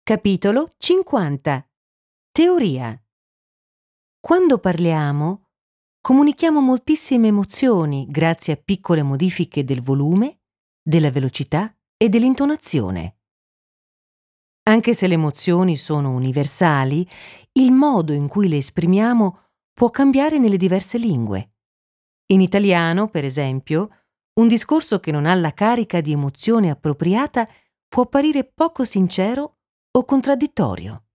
Capitolo 50. Teoria. Quando parliamo, comunichiamo moltissime emozioni grazie a piccole modifiche del volume, della velocità e dell'intonazione. Anche se le emozioni sono universali, il modo in cui le esprimiamo può cambiare nelle diverse lingue. In italiano, per esempio, un discorso che non ha la carica di emozione appropriata può apparire poco sincero o contraddittorio.